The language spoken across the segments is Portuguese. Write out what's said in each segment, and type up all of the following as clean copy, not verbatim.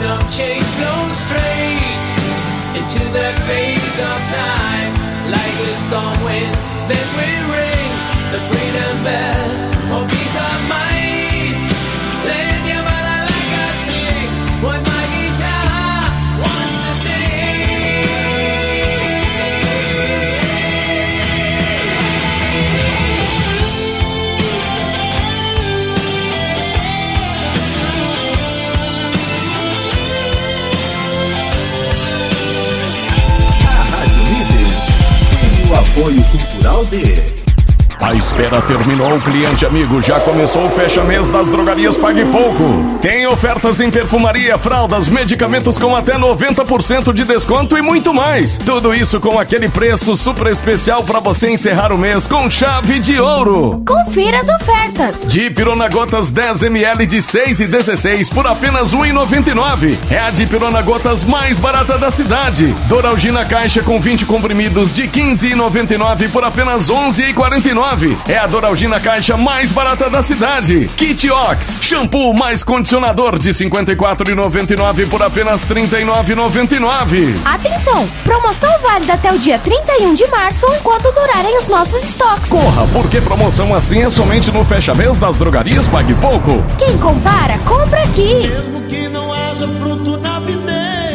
of change blows straight into the face of time. Like a storm wind, then we ring the freedom bell for peace of mind. Let your mother like I sing what my guitar wants to sing. A Rádio Líder tem o apoio cultural de... A espera terminou, cliente amigo, já começou o fecha-mês das drogarias Pague Pouco. Tem ofertas em perfumaria, fraldas, medicamentos com até 90% de desconto e muito mais. Tudo isso com aquele preço super especial para você encerrar o mês com chave de ouro. Confira as ofertas. Dipirona Gotas 10ml de 6,16 por apenas R$ 1,99. É a Dipirona Gotas mais barata da cidade. Doralgina Caixa com 20 comprimidos de 15,99 por apenas R$ 11,49. É a Doralgina Caixa mais barata da cidade. Kit Ox, shampoo mais condicionador de R$ 54,99 por apenas R$ 39,99. Atenção, promoção válida até o dia 31 de março, enquanto durarem os nossos estoques. Corra, porque promoção assim é somente no fecha-mês das drogarias Pague Pouco. Quem compara, compra aqui. Mesmo que não haja fruto na videira.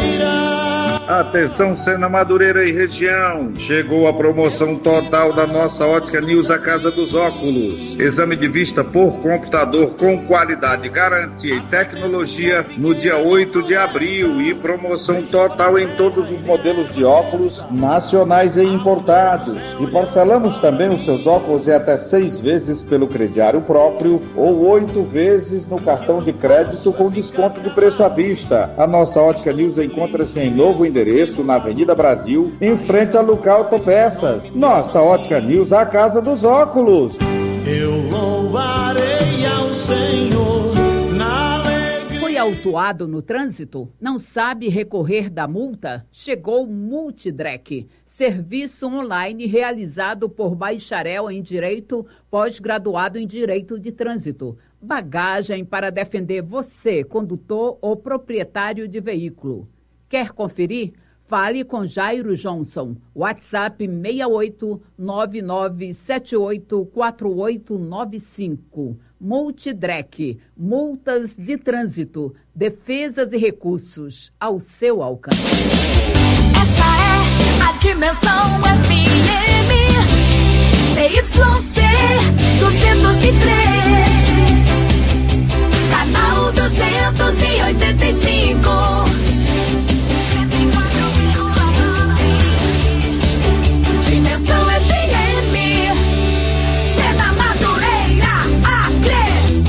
Atenção, Sena Madureira e região. Chegou a promoção total da nossa Ótica News, a Casa dos Óculos. Exame de vista por computador com qualidade, garantia e tecnologia no dia 8 de abril. E promoção total em todos os modelos de óculos nacionais e importados. E parcelamos também os seus óculos em até 6 vezes pelo crediário próprio ou 8 vezes no cartão de crédito com desconto de preço à vista. A nossa Ótica News encontra-se em novo endereço na Avenida Brasil, em frente a Luca Autopeças. Nossa Ótica News, a Casa dos Óculos. Eu louvarei ao Senhor na alegria. Foi autuado no trânsito? Não sabe recorrer da multa? Chegou o Multidrec, serviço online realizado por bacharel em Direito, pós-graduado em Direito de Trânsito. Bagagem para defender você, condutor ou proprietário de veículo. Quer conferir? Fale com Jairo Johnson. WhatsApp 6899784895. Multidrec. Multas de trânsito. Defesas e recursos ao seu alcance. Essa é a Dimensão FM. CYC 203. Canal 285. Dimensão FM, Sena Madureira, Acre.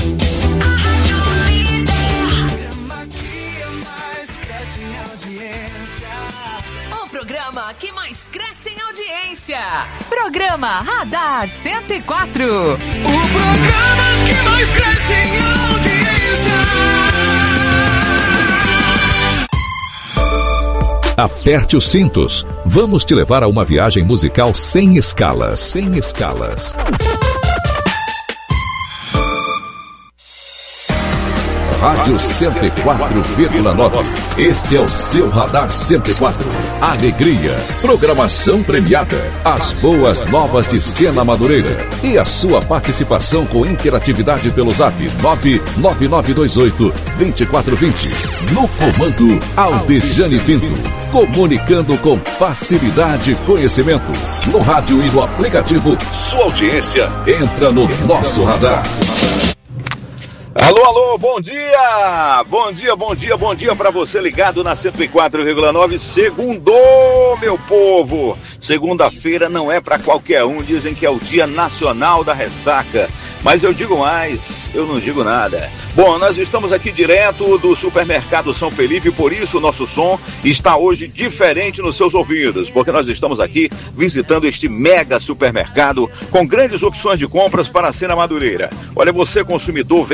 O programa que mais cresce em audiência. Programa Radar 104. O programa que mais cresce em audiência. Aperte os cintos. Vamos te levar a uma viagem musical sem escalas. Sem escalas. Rádio 104,9. Este é o seu Radar 104. Alegria, programação premiada, as boas novas de Sena Madureira e a sua participação com interatividade pelo Zap 99928-2420. No comando, Aldejane Pinto. Comunicando com facilidade e conhecimento. No rádio e no aplicativo, sua audiência entra no nosso radar. Alô, alô, bom dia! Bom dia, bom dia, bom dia para você ligado na 104,9. Segundou, meu povo! Segunda-feira não é para qualquer um, dizem que é o Dia Nacional da Ressaca. Mas eu digo mais, eu não digo nada. Bom, nós estamos aqui direto do Supermercado São Felipe, por isso o nosso som está hoje diferente nos seus ouvidos, porque nós estamos aqui visitando este mega supermercado com grandes opções de compras para a Sena Madureira. Olha, você consumidor, vem aqui,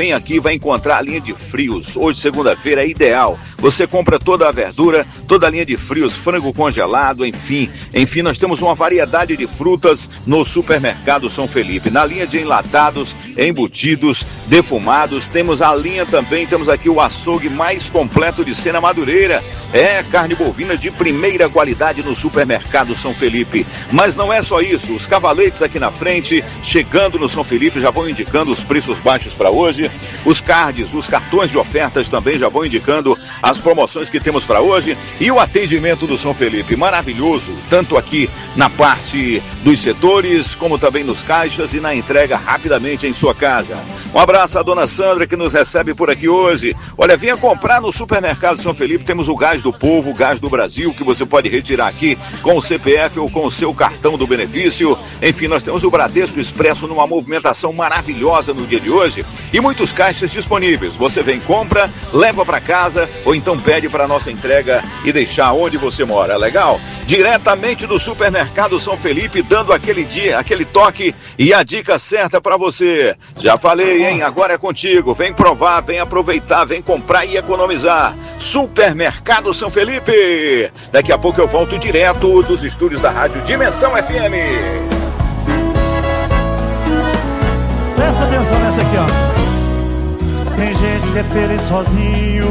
vai encontrar a linha de frios. Hoje, segunda-feira, é ideal. Você compra toda a verdura, toda a linha de frios, frango congelado, enfim, nós temos uma variedade de frutas no Supermercado São Felipe. Na linha de enlatados, embutidos, defumados, temos a linha também, temos aqui o açougue mais completo de Sena Madureira. É carne bovina de primeira qualidade no Supermercado São Felipe. Mas não é só isso, os cavaletes aqui na frente, chegando no São Felipe, já vão indicando os preços baixos para hoje. Os cards, os cartões de ofertas também já vão indicando as promoções que temos para hoje. E o atendimento do São Felipe, maravilhoso, tanto aqui na parte dos setores, como também nos caixas e na entrega rapidamente em sua casa. Um abraço à dona Sandra que nos recebe por aqui hoje. Olha, venha comprar no Supermercado São Felipe, temos o gás do povo, o gás do Brasil, que você pode retirar aqui com o CPF ou com o seu cartão do benefício. Enfim, nós temos o Bradesco Expresso numa movimentação maravilhosa no dia de hoje e muitos caixas disponíveis. Você vem, compra, leva para casa ou então pede para nossa entrega e deixar onde você mora, legal? Diretamente do Supermercado São Felipe, dando aquele toque e a dica certa para você. Já falei, hein? Agora é contigo. Vem provar, vem aproveitar, vem comprar e economizar. Supermercado São Felipe. Daqui a pouco eu volto direto dos estúdios da Rádio Dimensão FM. Presta atenção nessa aqui, ó. Tem gente que é feliz sozinho,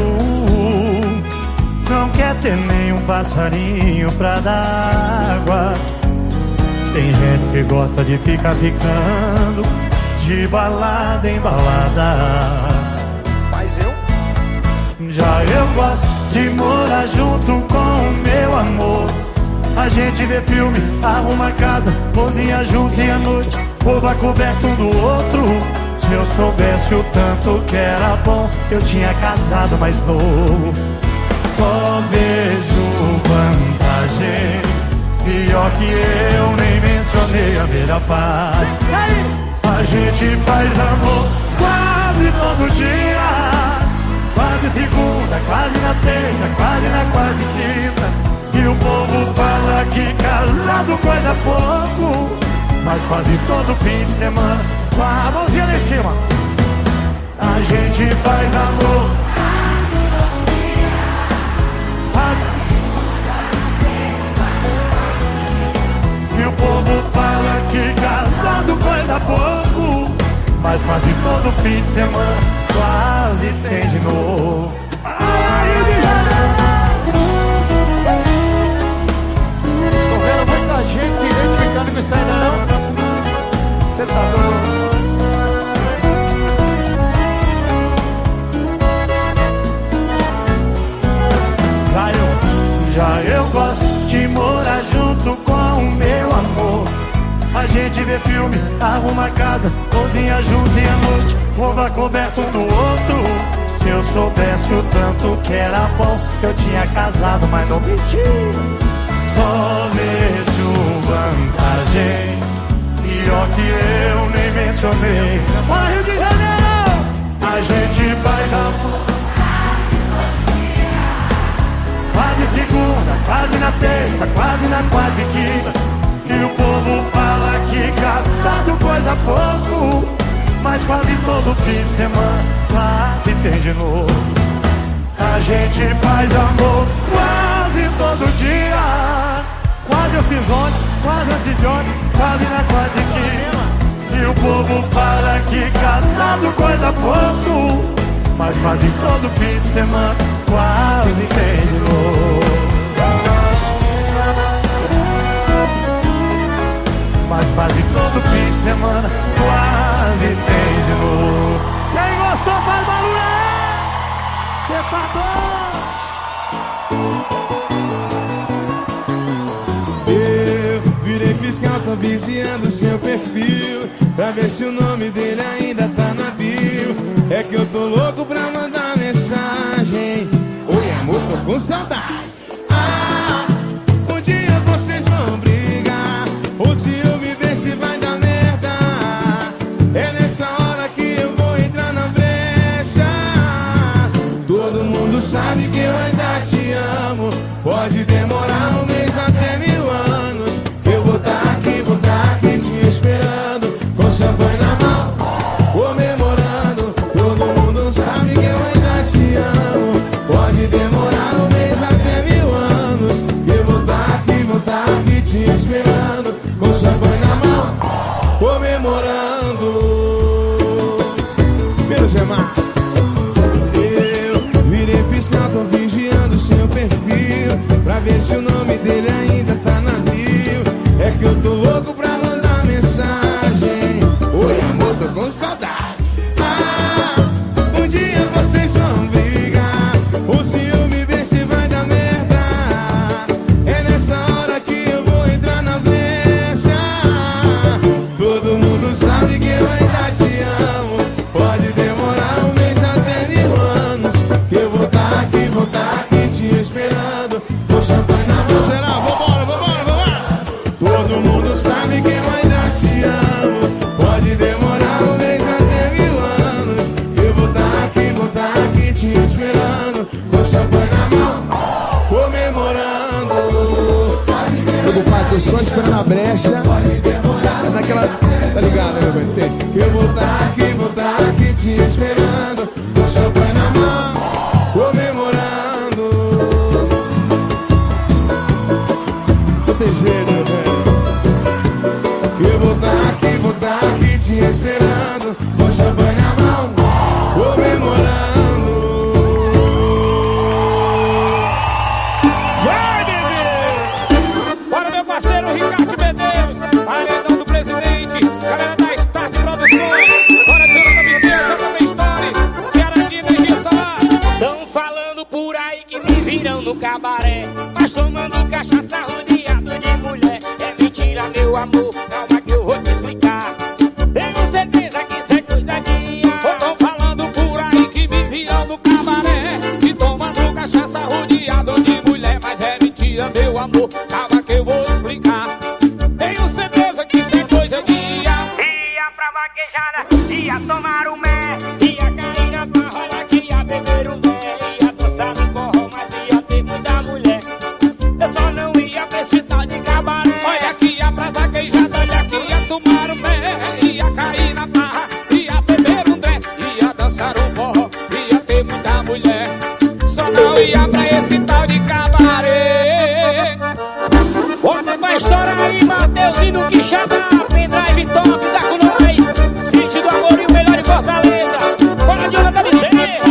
não quer ter nenhum passarinho pra dar água. Tem gente que gosta de ficar ficando de balada em balada. Mas já eu gosto de morar junto com o meu amor. A gente vê filme, arruma casa, cozinha junto e à noite rouba coberto um do outro. Se eu soubesse o tanto que era bom, eu tinha casado mais novo. Só vejo vantagem, pior que eu nem mencionei a melhor parte. A gente faz amor quase todo dia, quase segunda, quase na terça, quase na quarta e quinta. E o povo fala que casado coisa pouco, mas quase todo fim de semana, com a mãozinha lá em cima, a gente faz amor. E o povo fala que casado coisa pouco, mas quase todo fim de semana quase tem de novo. Tô vendo muita gente se identificando com isso aí, não? Você tá doido? Já eu gosto de morar junto com o meu amor. A gente vê filme, arruma casa, cozinha junto e à noite rouba coberto um do outro. Se eu soubesse o tanto que era bom, eu tinha casado, mas não menti. Só vejo vantagem, pior que eu nem mencionei. Para Rio de Janeiro, a gente faz amor quase segunda, quase na terça, quase na quarta e quinta. E o povo fala que casado coisa pouco, mas quase todo fim de semana quase tem de novo. A gente faz amor quase todo dia, quase eu fiz ontem, quase antes de ontem, quase na quarta e quinta. E o povo fala que casado coisa pouco, mas quase todo fim de semana quase tem de novo. Mas quase todo fim de semana quase tem de novo. Quem gostou faz barulho aí! Depador! Eu virei fiscal, tô vigiando seu perfil, pra ver se o nome dele ainda tá na bio. É que eu tô louco pra mandar mensagem. Oi amor, tô com saudade. Ah, um dia vocês vão brigar, ou se eu me ver se vai dar merda. É nessa hora que eu vou entrar na brecha. Todo mundo sabe que eu ainda te amo. Pode demorar um mês até 1000 anos. Eu vou tá aqui te esperando, com champanhe na mão, comemorando. Todo mundo Tô só esperando a brecha. É naquela, tá ligado, né, meu bem? Que eu vou tá aqui te esperando, com champanhe na mão, comemorando. Não tem jeito, meu velho. Que eu vou tá aqui te esperando, com champanhe na mão, comemorando. Vai, bebê! Bora, meu parceiro Ricardo Medeiros, paredão do presidente, galera da Start Produções. Bora, Jonathan Vicente, também Story, Ceará aqui da Igreja lá. Tão falando por aí que me viram no cabaré, mas tomando cachaça rodeado de mulher. É mentira, meu amor, calma que eu vou te explicar. Tenho certeza que isso é coisa de ar. Tão falando por aí que me viram no cabaré e tomando cachaça rodeado de mulher, mas é mentira, meu amor, calma que eu vou explicar. Tenho certeza que isso é coisa de ar. Ia pra vaquejada, ia tomar um mé, ia cair na parrola, que ia beber um mé, ia dançar no forró, mas ia ter muita mulher. Eu só não ia pra esse tal de cabaré. Olha que ia pra vaquejada, olha que ia tomar um mé, ia cair na barra, ia beber um dré, ia dançar um forró, ia ter muita mulher. Só não ia pra esse tal de cabaré. Conta pra história aí, Mateuzinho que chama, pendrive top, tá com nós. Sítio do Amor e o melhor de Fortaleza. Bora, Jonathan Bezerra.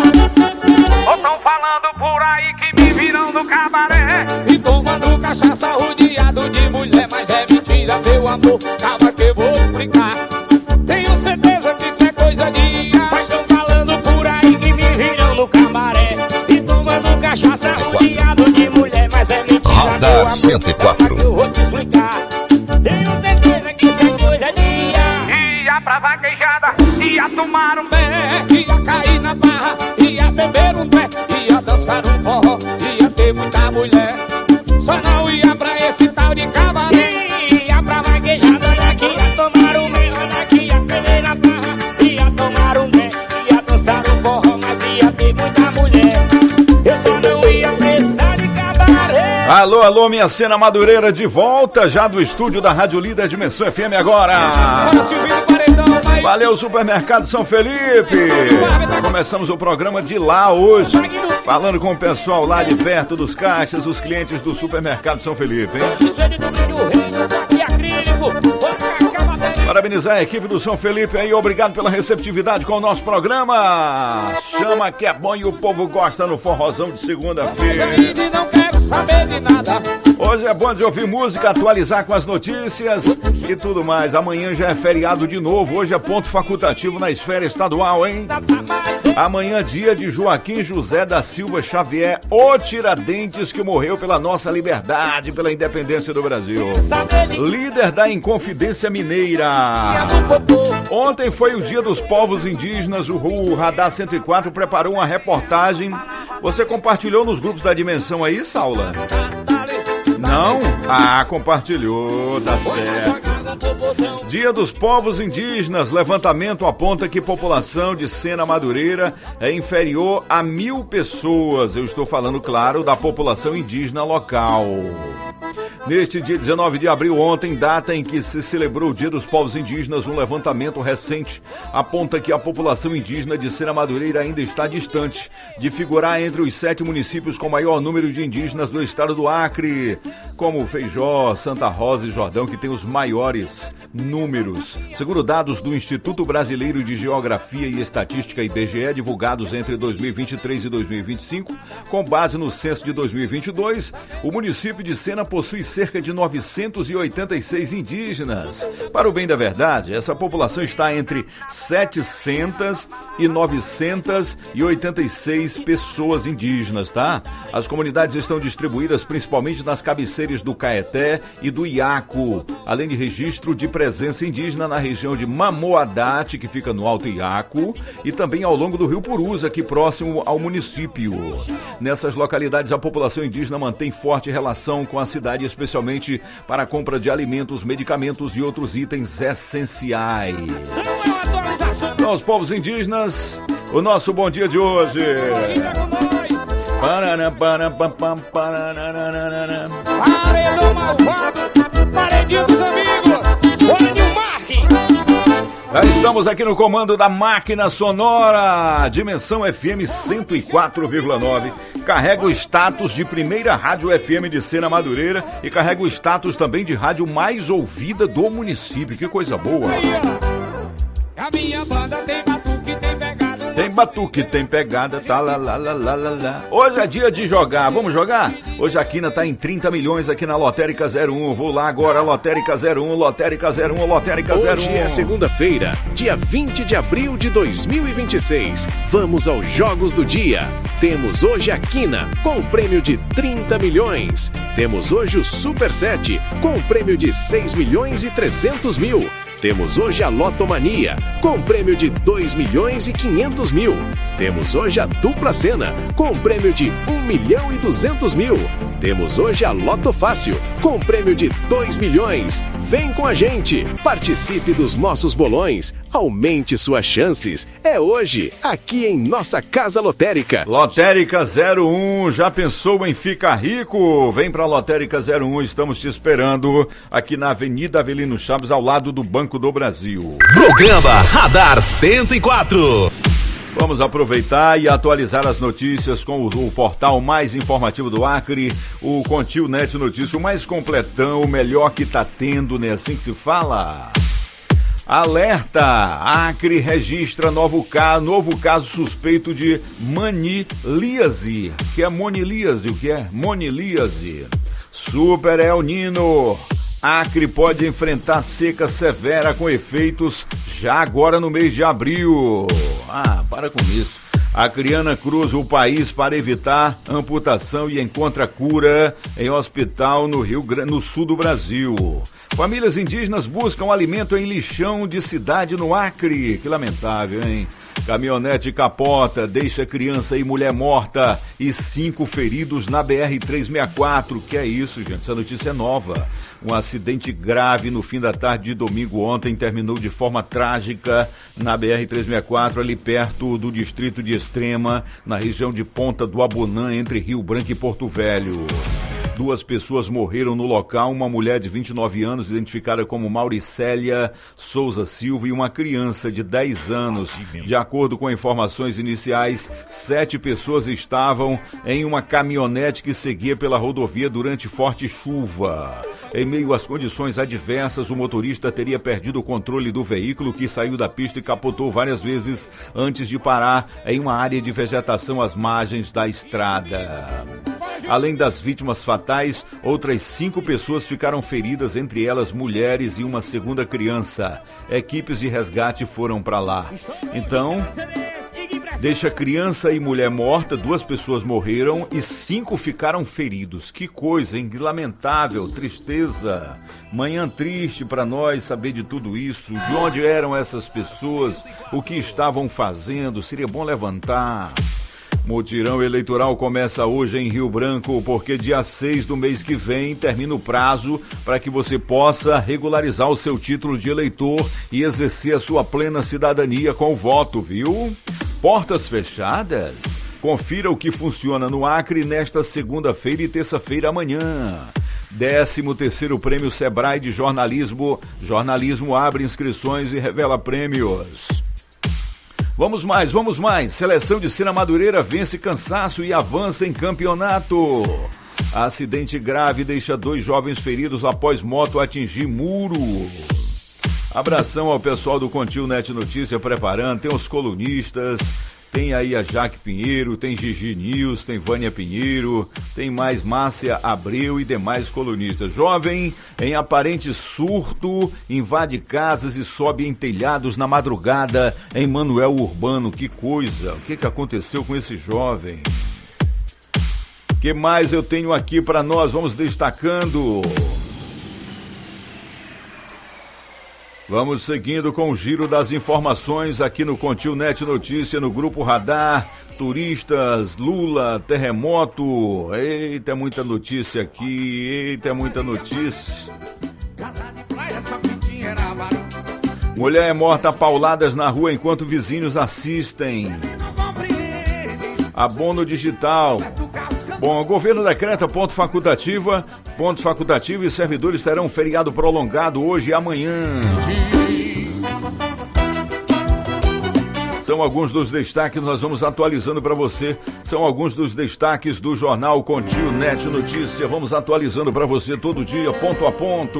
Ou tão falando por aí que me viram no cabaré e tomando cachaça rodeado de mulher, mas é mentira, meu amor, calma que eu vou explicar. Tenho certeza que isso é coisa de ar. Mas tão falando por aí que me viram no cabaré e tomando cachaça rodeado de mulher, mas é mentira, meu Radar amor, 104. calma que eu vou te explicar. Tenho certeza que isso é coisa de ar. Ia pra vaquejada, ia tomar um pé, ia cair na barra, ia beber um pé, ia dançar um forró, ia ter muita mulher. Só não ia pra esse tal de cabaré. Ia pra vaquejada, olha que ia tomar um pé, olha que ia beber na barra, ia tomar um pé, ia dançar um forró, mas ia ter muita mulher. Eu só não ia pra esse tal de cabaré. Alô, alô, minha cena madureira, de volta já do estúdio da Rádio Líder Dimensão FM agora. Valeu, Supermercado São Felipe. Começamos o programa de lá hoje, falando com o pessoal lá de perto dos caixas, os clientes do Supermercado São Felipe, hein? Parabenizar a equipe do São Felipe aí, obrigado pela receptividade com o nosso programa. Chama que é bom e o povo gosta no forrozão de segunda-feira. Hoje é bom de ouvir música, atualizar com as notícias e tudo mais. Amanhã já é feriado de novo, hoje é ponto facultativo na esfera estadual, hein? Amanhã, dia de Joaquim José da Silva Xavier, o Tiradentes que morreu pela nossa liberdade, pela independência do Brasil. Líder da Inconfidência Mineira. Ontem foi o dia dos povos indígenas, o Radar 104 preparou uma reportagem. Você compartilhou nos grupos da Dimensão aí, Saula? Não? Ah, compartilhou, tá certo. Dia dos povos indígenas, levantamento aponta que população de Sena Madureira é inferior a 1.000 pessoas. Eu estou falando, claro, da população indígena local. Neste dia 19 de abril, ontem, data em que se celebrou o Dia dos Povos Indígenas, um levantamento recente aponta que a população indígena de Sena Madureira ainda está distante de figurar entre os 7 municípios com maior número de indígenas do estado do Acre, como Feijó, Santa Rosa e Jordão, que tem os maiores números. Segundo dados do Instituto Brasileiro de Geografia e Estatística, IBGE, divulgados entre 2023 e 2025, com base no censo de 2022, o município de Sena possui cerca de 986 indígenas. Para o bem da verdade, essa população está entre 700 e 986 pessoas indígenas, tá? As comunidades estão distribuídas principalmente nas cabeceiras do Caeté e do Iaco, além de registro de presença indígena na região de Mamoadate, que fica no Alto Iaco, e também ao longo do Rio Purus, aqui próximo ao município. Nessas localidades, a população indígena mantém forte relação com a cidade, especialmente para a compra de alimentos, medicamentos e outros itens essenciais. Então, os povos indígenas, o nosso bom dia de hoje. Paredão malvado, dia dos amigos. Bora, Nilmark. Já estamos aqui no comando da máquina sonora. Dimensão FM 104,9. Carrega o status de primeira rádio FM de Sena Madureira e carrega o status também de rádio mais ouvida do município. Que coisa boa. A minha banda tem batuque, tem pegada. Tem batuque, tem pegada, tá lá, lá, lá, lá, lá, lá. Hoje é dia de jogar, vamos jogar? Hoje a quina tá em 30 milhões aqui na Lotérica 01. Vou lá agora, Lotérica 01, Lotérica 01, Lotérica 01. Hoje é segunda-feira, dia 20 de abril de 2026. Vamos aos jogos do dia. Temos hoje a quina, com um prêmio de 30 milhões. Temos hoje o Super 7, com um prêmio de 6 milhões e 300 mil. Temos hoje a Lotomania, com um prêmio de 2 milhões e 500 mil. Temos hoje a Dupla Sena, com um prêmio de 1 milhão e 200 mil. Temos hoje a Loto Fácil, com um prêmio de 2 milhões. Vem com a gente, participe dos nossos bolões, aumente suas chances. É hoje, aqui em nossa Casa Lotérica. Lotérica 01, já pensou em ficar rico? Vem pra Lotérica 01, estamos te esperando aqui na Avenida Avelino Chaves, ao lado do Banco do Brasil. Programa Radar 104. Vamos aproveitar e atualizar as notícias com o portal mais informativo do Acre, o Contil Net Notícias, o mais completão, o melhor que tá tendo, né? Assim que se fala. Alerta! Acre registra novo caso suspeito de manilíase. O que é monilíase? O que é monilíase? Super El Nino. Acre pode enfrentar seca severa com efeitos já agora no mês de abril. Para com isso. Acreana cruza o país para evitar amputação e encontra cura em hospital no sul do Brasil. Famílias indígenas buscam alimento em lixão de cidade no Acre. Que lamentável, hein? Caminhonete capota, deixa criança e mulher morta e 5 feridos na BR-364. Que é isso, gente? Essa notícia é nova. Um acidente grave no fim da tarde de domingo ontem terminou de forma trágica na BR-364, ali perto do distrito de Extrema, na região de Ponta do Abunã, entre Rio Branco e Porto Velho. 2 pessoas morreram no local, uma mulher de 29 anos, identificada como Mauricélia Souza Silva, e uma criança de 10 anos. De acordo com informações iniciais, 7 pessoas estavam em uma caminhonete que seguia pela rodovia durante forte chuva. Em meio às condições adversas, o motorista teria perdido o controle do veículo, que saiu da pista e capotou várias vezes antes de parar em uma área de vegetação às margens da estrada. Além das vítimas fatais, outras 5 pessoas ficaram feridas, entre elas mulheres e uma segunda criança. Equipes de resgate foram para lá. Então, deixa criança e mulher morta, 2 pessoas morreram e 5 ficaram feridos. Que coisa, hein? Lamentável, tristeza. Manhã triste para nós saber de tudo isso. De onde eram essas pessoas? O que estavam fazendo? Seria bom levantar. Mutirão eleitoral começa hoje em Rio Branco, porque dia 6 do mês que vem termina o prazo para que você possa regularizar o seu título de eleitor e exercer a sua plena cidadania com o voto, viu? Portas fechadas? Confira o que funciona no Acre nesta segunda-feira e terça-feira amanhã. 13º Prêmio Sebrae de Jornalismo. Jornalismo abre inscrições e revela prêmios. Vamos mais. Seleção de Sena Madureira vence cansaço e avança em campeonato. Acidente grave deixa 2 jovens feridos após moto atingir muro. Abração ao pessoal do Contil Net Notícia preparando, tem os colunistas, tem aí a Jaque Pinheiro, tem Gigi News, tem Vânia Pinheiro, tem mais Márcia Abreu e demais colunistas. Jovem em aparente surto invade casas e sobe em telhados na madrugada em Manuel Urbano. Que coisa, o que aconteceu com esse jovem? O que mais eu tenho aqui para nós? Vamos destacando. Vamos seguindo com o giro das informações aqui no Contil Net Notícia, no Grupo Radar. Turistas, Lula, terremoto. Eita, é muita notícia aqui. Eita, é muita notícia. Mulher é morta a pauladas na rua enquanto vizinhos assistem. Abono digital. Bom, o governo decreta ponto facultativo e servidores terão feriado prolongado hoje e amanhã. São alguns dos destaques, nós vamos atualizando para você. São alguns dos destaques do jornal Contínuo Net Notícia. Vamos atualizando para você todo dia, ponto a ponto.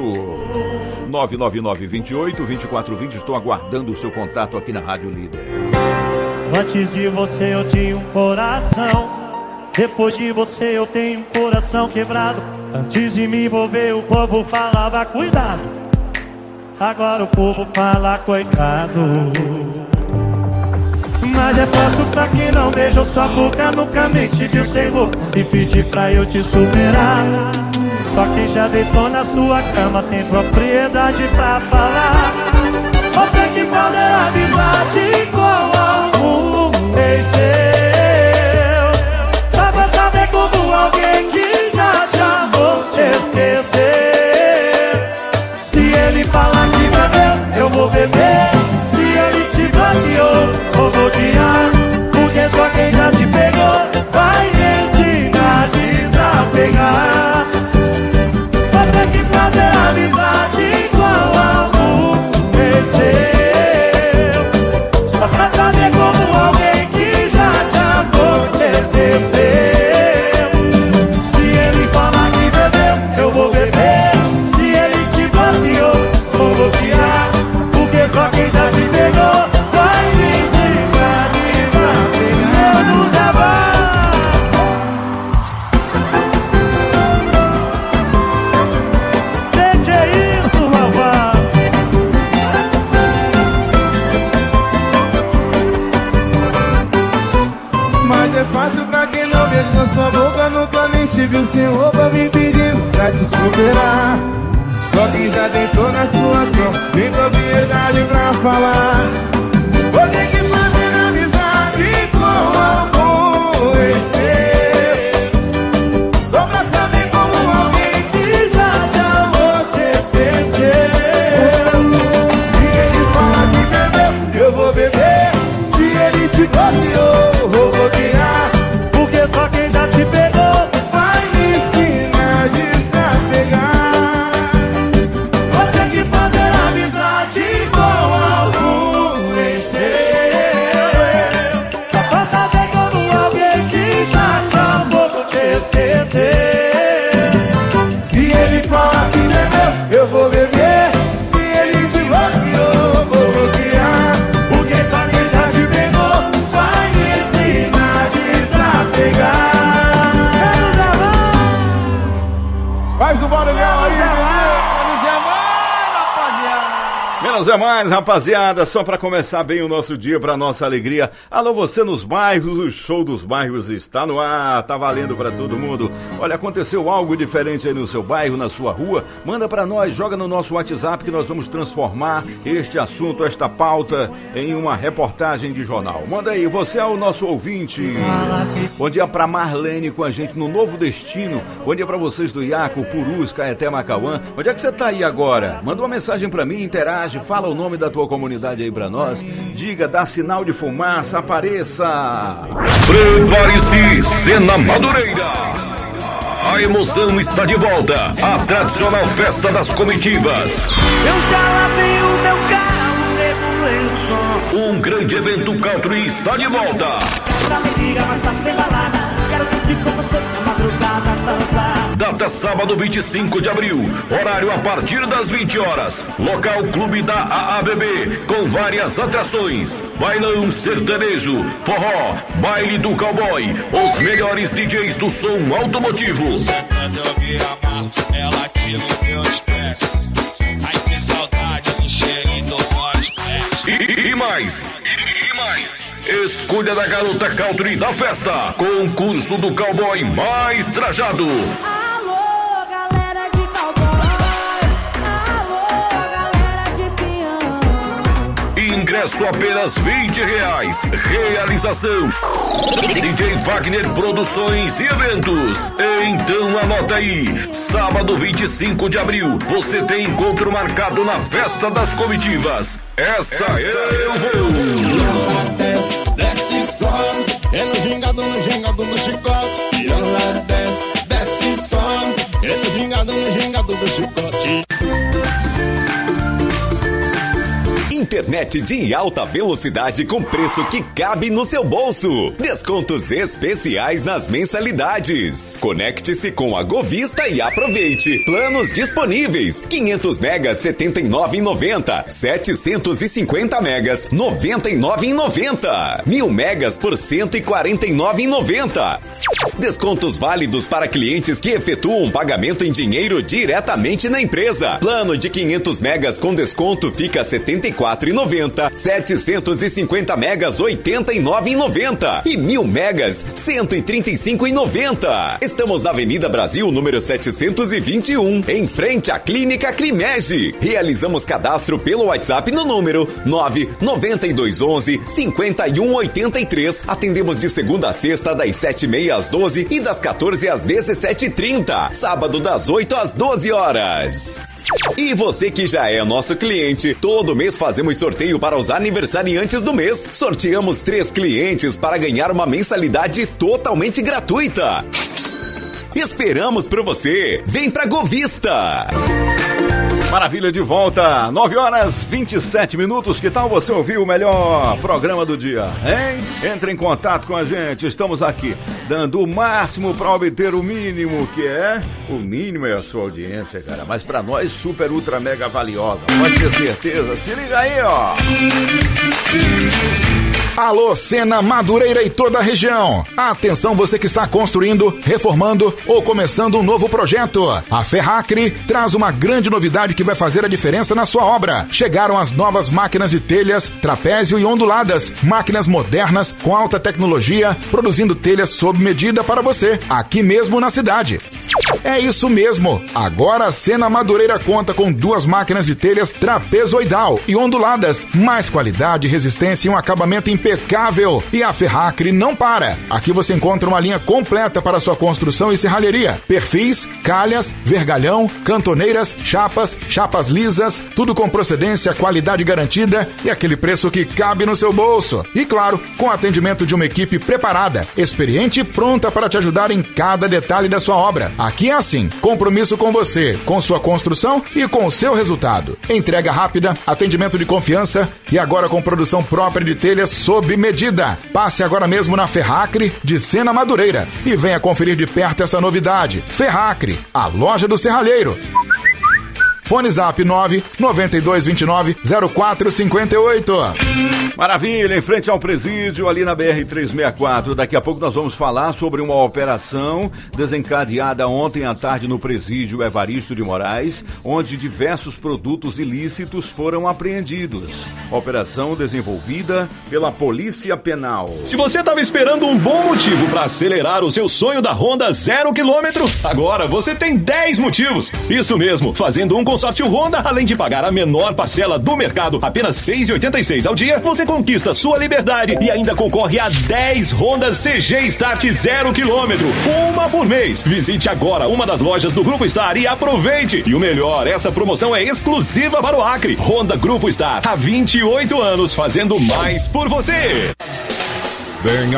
999-28-2420. Estou aguardando o seu contato aqui na Rádio Líder. Antes de você eu tinha um coração. Depois de você eu tenho um coração quebrado. Antes de me envolver o povo falava cuidado. Agora o povo fala coitado. Mas é fácil pra quem não beijou sua boca, nunca mente, viu, sem roupa, e pedir pra eu te superar. Só quem já deitou na sua cama tem propriedade pra falar. Ou tem que fazer amizade com algum ex seu, só pra saber como alguém que já te amou te esquecer. Se ele falar que bebeu, eu vou beber. Se ele te bloqueou, eu vou odiar. Porque só quem já te pegou vai me ensinar a desapegar. Vou ter que fazer amizade igual algum ex seu, só pra saber como alguém que já te amou te esqueceu. Se ele falar que bebeu, eu vou beber. Se ele te bloqueou, eu vou bloquear. Porque só quem já te pegou vai me ensinar a desapegar. Eu nos abar. Mas é fácil pra quem não beija sua boca, nunca nem te viu sem roupa, vem pedindo pra te superar. Só quem já deitou na sua cama tem propriedade pra falar. Vou ter que fazer amizade com algum ex seu, só pra saber como alguém que já te amou te esqueceu. Se ele falar que bebeu, eu vou beber. Se ele te bloqueou, eu vou bloquear. Porque só quem já te pegou vai me ensinar a desapegar. Vou ter que fazer amizade com algum ex seu, só pra saber como alguém que já te amou te esquecer. Se ele falar que bebeu, eu vou beber. Se ele te bloqueou, eu vou bloquear. Porque só quem já te pegou vai me ensinar a desapegar. Faz o barulhão aí, Menos é mais, rapaziada, só pra começar bem o nosso dia, pra nossa alegria. Alô, você nos bairros, o show dos bairros está no ar, tá valendo pra todo mundo. Olha, aconteceu algo diferente aí no seu bairro, na sua rua? Manda pra nós, joga no nosso WhatsApp que nós vamos transformar este assunto, esta pauta, em uma reportagem de jornal. Manda aí, você é o nosso ouvinte. Bom dia pra Marlene com a gente no Novo Destino. Bom dia pra vocês do Iaco, Purus, Caeté, Macauã. Onde é que você tá aí agora? Manda uma mensagem pra mim, interage. Fala o nome da tua comunidade aí pra nós. Diga, dá sinal de fumaça, apareça. Prepare-se, Cena Madureira. A emoção está de volta. A tradicional festa das comitivas. Eu já lavei o meu carro, regulei o som. Um grande evento country está de volta. Pra alegria, mas tá sem balada. Quero curtir com você na madrugada, dançar. Data sábado 25 de abril, horário a partir das 20 horas. Local Clube da AABB, com várias atrações. Bailão sertanejo, forró, baile do cowboy, os melhores DJs do som automotivo. Quando eu vi a marca, ela tira o meu estresse. Ai, que saudade do cheirinho do Morris. E mais. Escolha da garota country da festa. Concurso do cowboy mais trajado. Alô, galera de cowboy. Alô, galera de peão. Ingresso apenas R$20. Realização DJ Wagner Produções e Eventos. Então anota aí, sábado 25 de abril, você tem encontro marcado na Festa das Comitivas. Essa eu vou. Desce, sobe, é no gingado, no chicote. E ela desce. no gingado do chicote. Internet de alta velocidade com preço que cabe no seu bolso. Descontos especiais nas mensalidades. Conecte-se com a Govista e aproveite. Planos disponíveis. 500 megas R$ 79,90. 750 megas R$ 99,90. 1000 megas por R$ 149,90. Descontos válidos para clientes que efetuam pagamento em dinheiro diretamente na empresa. Plano de 500 megas com desconto fica R$ 74,90. 750 megas R$ 89,90 e 1000 megas R$ 135,90. Estamos na Avenida Brasil, número 721, em frente à Clínica Climege. Realizamos cadastro pelo WhatsApp no número 99211 5183. Atendemos de segunda a sexta das 7h30 às 12 e das 14 às 17h30. Sábado das 8 às 12 horas. E você que já é nosso cliente, todo mês fazemos sorteio para os aniversariantes do mês. Sorteamos 3 clientes para ganhar uma mensalidade totalmente gratuita. Esperamos por você. Vem pra Govista. Maravilha, de volta, 9h27. Que tal você ouvir o melhor programa do dia, hein? Entre em contato com a gente, estamos aqui dando o máximo para obter o mínimo, que é... O mínimo é a sua audiência, cara, mas para nós super, ultra, mega valiosa, pode ter certeza. Se liga aí, ó. Alô, Sena, Madureira e toda a região. Atenção, você que está construindo, reformando ou começando um novo projeto. A Ferracri traz uma grande novidade que vai fazer a diferença na sua obra. Chegaram as novas máquinas de telhas, trapézio e onduladas. Máquinas modernas com alta tecnologia, produzindo telhas sob medida para você, aqui mesmo na cidade. É isso mesmo. Agora a Sena Madureira conta com 2 máquinas de telhas trapezoidal e onduladas. Mais qualidade, resistência e um acabamento impecável. E a Ferracri não para. Aqui você encontra uma linha completa para sua construção e serralheria. Perfis, calhas, vergalhão, cantoneiras, chapas lisas, tudo com procedência, qualidade garantida e aquele preço que cabe no seu bolso. E claro, com atendimento de uma equipe preparada, experiente e pronta para te ajudar em cada detalhe da sua obra. Aqui é assim, compromisso com você, com sua construção e com o seu resultado. Entrega rápida, atendimento de confiança e agora com produção própria de telhas sob medida. Passe agora mesmo na Ferracri de Sena Madureira e venha conferir de perto essa novidade. Ferracri, a loja do serralheiro. Fone Zap 992290458. Maravilha, em frente ao presídio, ali na BR-364. Daqui a pouco nós vamos falar sobre uma operação desencadeada ontem à tarde no presídio Evaristo de Moraes, onde diversos produtos ilícitos foram apreendidos. Operação desenvolvida pela Polícia Penal. Se você estava esperando um bom motivo para acelerar o seu sonho da Honda 0 km, agora você tem 10 motivos. Isso mesmo, fazendo um consórcio Honda, além de pagar a menor parcela do mercado, apenas R$ 6,86 ao dia, você conquista sua liberdade e ainda concorre a 10 Hondas CG Start 0 km, uma por mês. Visite agora uma das lojas do Grupo Star e aproveite. E o melhor, essa promoção é exclusiva para o Acre. Honda Grupo Star, há 28 anos fazendo mais por você. Venha.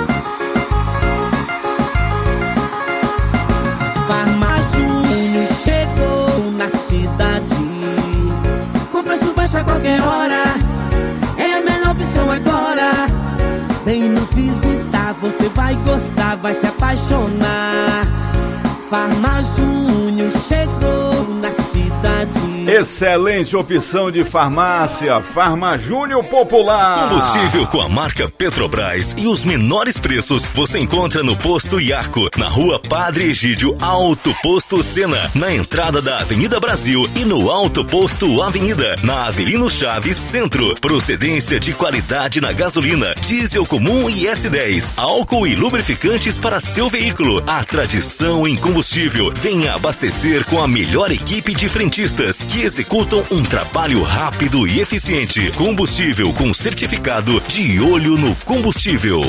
Farmazune chegou na cidade, com preço baixo a qualquer hora, é a melhor opção agora. Vem nos visitar, você vai gostar, vai se apaixonar. Farmazune chegou na cidade. Excelente opção de farmácia, Farmajúnior Popular. Combustível com a marca Petrobras e os menores preços você encontra no Posto Iarco, na Rua Padre Egídio, Alto Posto Sena, na entrada da Avenida Brasil e no Alto Posto Avenida, na Avelino Chaves Centro. Procedência de qualidade na gasolina, diesel comum e S10, álcool e lubrificantes para seu veículo. A tradição em combustível. Venha abastecer com a melhor equipe de frentistas que executam um trabalho rápido e eficiente. Combustível com certificado de olho no combustível.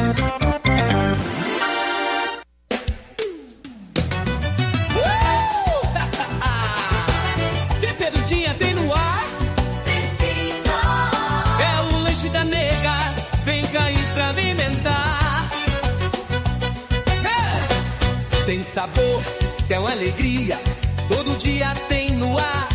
Temperadinha tem no ar. É o lanche da nega. Vem cá experimentar. Tem sabor, tem uma alegria. todo dia tem no ar.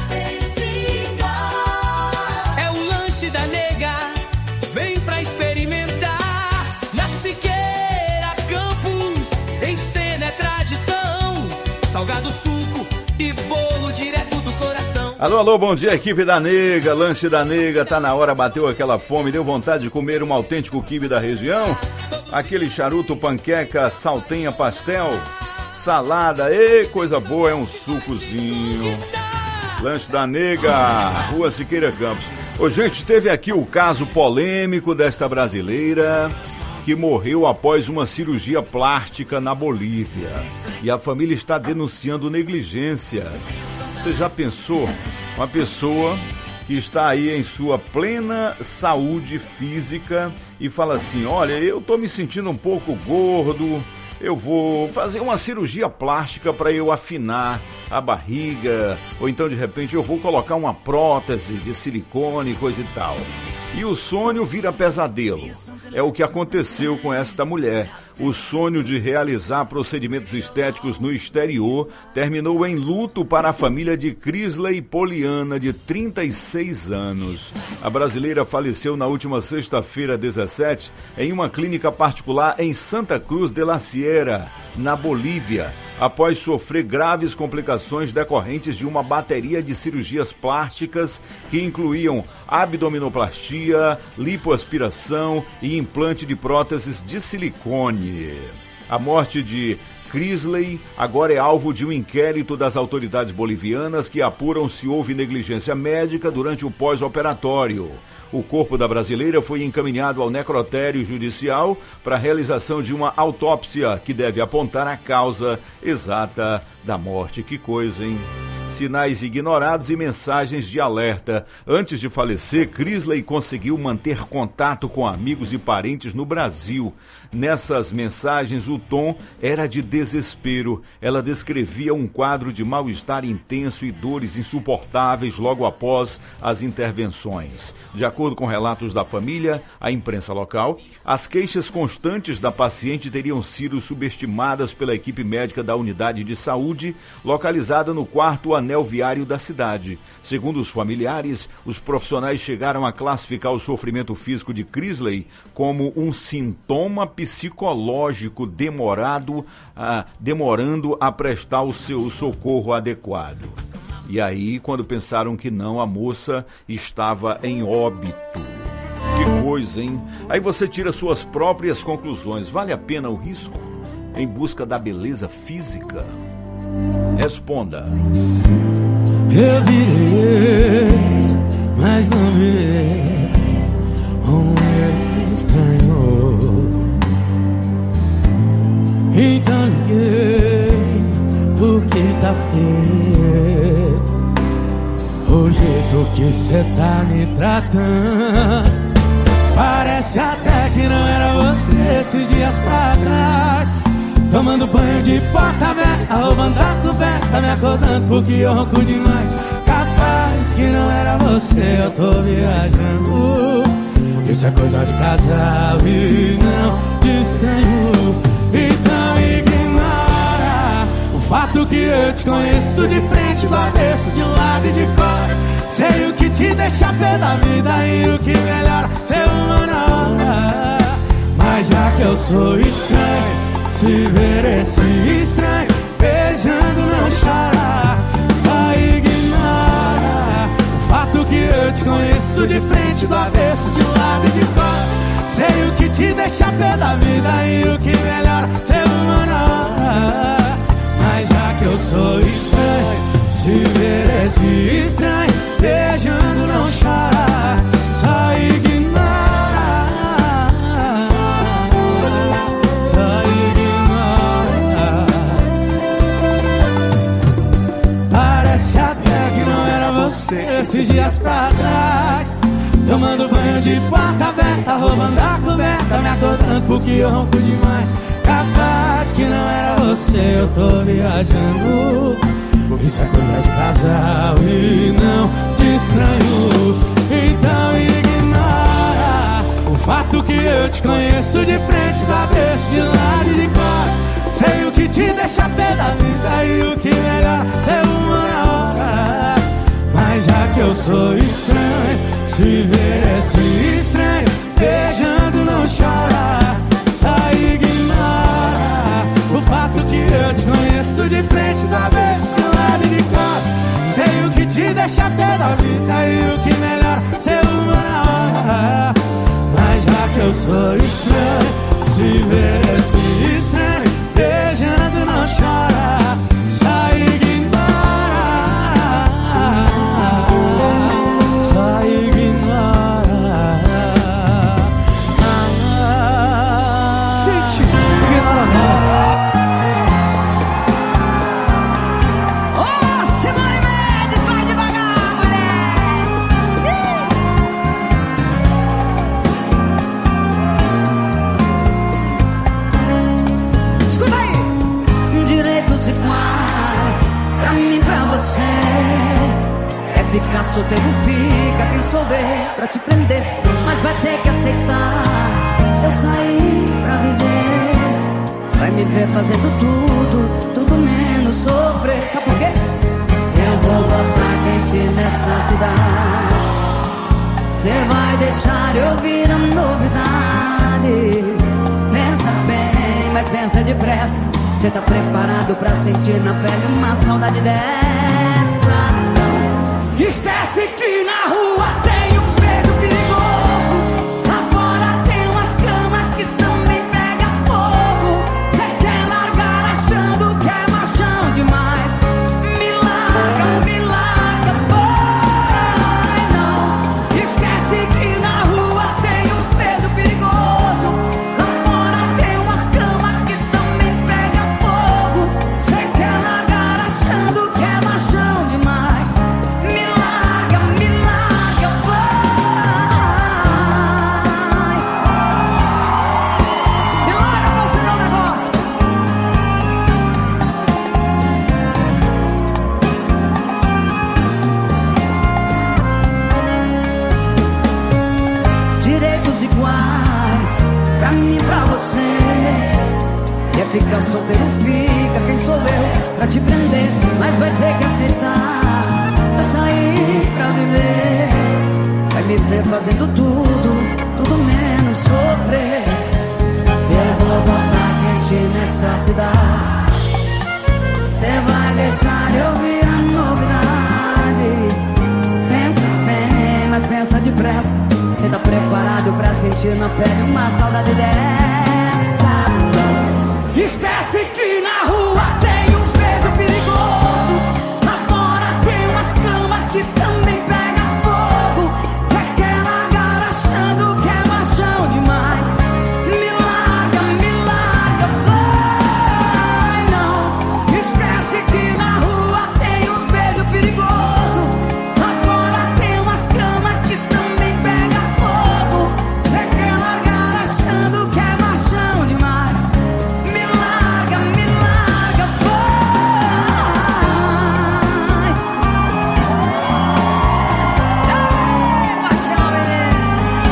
É o lanche da nega, vem pra experimentar. Na Siqueira Campos, em cena é tradição. Salgado, suco e bolo direto do coração. Alô, alô, bom dia, equipe da Nega, lanche da Nega, tá na hora, bateu aquela fome, deu vontade de comer um autêntico quibe da região? Aquele charuto, panqueca, saltenha, pastel, salada, coisa boa, é um sucozinho. Lanche da Nega, Rua Siqueira Campos. Ô, gente, teve aqui o caso polêmico desta brasileira que morreu após uma cirurgia plástica na Bolívia. E a família está denunciando negligência. Você já pensou? Uma pessoa que está aí em sua plena saúde física e fala assim, olha, eu tô me sentindo um pouco gordo, eu vou fazer uma cirurgia plástica para eu afinar a barriga, ou então de repente eu vou colocar uma prótese de silicone, coisa e tal. E o sonho vira pesadelo. É o que aconteceu com esta mulher. O sonho de realizar procedimentos estéticos no exterior terminou em luto para a família de Crisley Poliana, de 36 anos. A brasileira faleceu na última sexta-feira, 17, em uma clínica particular em Santa Cruz de la Sierra, na Bolívia, após sofrer graves complicações decorrentes de uma bateria de cirurgias plásticas que incluíam abdominoplastia, lipoaspiração e implante de próteses de silicone. A morte de Crisley agora é alvo de um inquérito das autoridades bolivianas que apuram se houve negligência médica durante o pós-operatório. O corpo da brasileira foi encaminhado ao necrotério judicial para a realização de uma autópsia que deve apontar a causa exata da morte. Que coisa, hein? Sinais ignorados e mensagens de alerta. Antes de falecer, Crisley conseguiu manter contato com amigos e parentes no Brasil. Nessas mensagens, o tom era de desespero. Ela descrevia um quadro de mal-estar intenso e dores insuportáveis logo após as intervenções. De acordo com relatos da família, a imprensa local, as queixas constantes da paciente teriam sido subestimadas pela equipe médica da unidade de saúde, localizada no 4º anel viário da cidade. Segundo os familiares, os profissionais chegaram a classificar o sofrimento físico de Crisley como um sintoma psicológico demorando a prestar o seu socorro adequado. E aí, quando pensaram que não, a moça estava em óbito. Que coisa, hein? Aí você tira suas próprias conclusões. Vale a pena o risco em busca da beleza física? Responda. Eu virei, mas não virei um estranho. Então liguei, porque tá feio o jeito que cê tá me tratando. Parece até que não era você esses dias pra trás. Tomando banho de porta aberta, roubando a coberta, me acordando porque eu ronco demais. Capaz que não era você, eu tô viajando. Isso é coisa de casal e não de estranho. Então ignora o fato que eu te conheço de frente, do avesso, de um lado e de costas. Sei o que te deixa pé da vida e o que melhora ser uma na hora. Mas já que eu sou estranho, se ver esse estranho beijando não chora. Só ignora o fato que eu te conheço de frente, do avesso, de um lado e de costas. Sei o que te deixa pé da vida e o que melhora ser uma na hora. Mas já que eu sou estranho, se ver esse estranho beijando não chora. Só ignora. Só ignora. Parece até que não era você esses dias pra trás. Tomando banho de porta aberta, roubando a coberta, me acordando porque eu ronco demais. Capaz que não era você, eu tô viajando. Isso é coisa de casal e não de estranho. Então ignora o fato que eu te conheço de frente, do avesso, de lado e de costas. Sei o que te deixa pé da vida e o que melhor ser humano. sou estranho. Se ver esse estranho beijando não chora. Só ignora o fato que eu te conheço de frente, da vez de lado e de costas. Sei o que te deixa pé da vida e o que melhora ser uma hora. Mas já que eu sou estranho, se ver esse estranho beijando não chora. Só ignora, só ignora. Sente, ignora nós. Ô, Simone Mendes, vai devagar, mulher. Escuta aí. Direitos iguais, pra mim, pra você. É ficar solteiro, fica quem souber pra te prender. Mas vai ter que aceitar, eu saí pra viver. Vai me ver fazendo tudo, tudo menos sofrer. Sabe por quê? Eu vou botar quente nessa cidade. Cê vai deixar eu vir a novidade. Pensa bem, mas pensa depressa. Cê tá preparado pra sentir na pele uma saudade dessa? Não. Esquece que na rua tem uns beijos perigosos. Lá fora tem umas camas que também pega fogo. Cê quer largar achando que é machão demais. Me larga, vai não. Esquece que na rua tem uns beijos perigosos. Lá fora tem umas camas que também pega fogo. Cê quer largar achando que é machão demais. Me larga, vai. Me larga pra você dar um negócio. Direitos iguais, pra mim e pra você. Quer ficar solteiro, fica quem sou eu pra te prender. Mas vai ter que aceitar, eu saí pra viver. Vai me ver fazendo tudo, tudo menos sofrer. Eu vou botar quente nessa cidade. Cê vai deixar eu vir a novidade. Pensa bem, mas pensa depressa. Cê tá preparado pra sentir na pele uma saudade dessa? Esquece que na rua tem uns beijos perigosos. Lá fora tem umas camas que também pega fogo. Cê quer largar achando que é machão demais. Me larga, vai não. Esquece que na rua tem uns beijos perigosos. Lá fora tem umas camas que também pega fogo. Cê quer largar achando que é machão demais. Me larga, vai. Ei, machão, menino.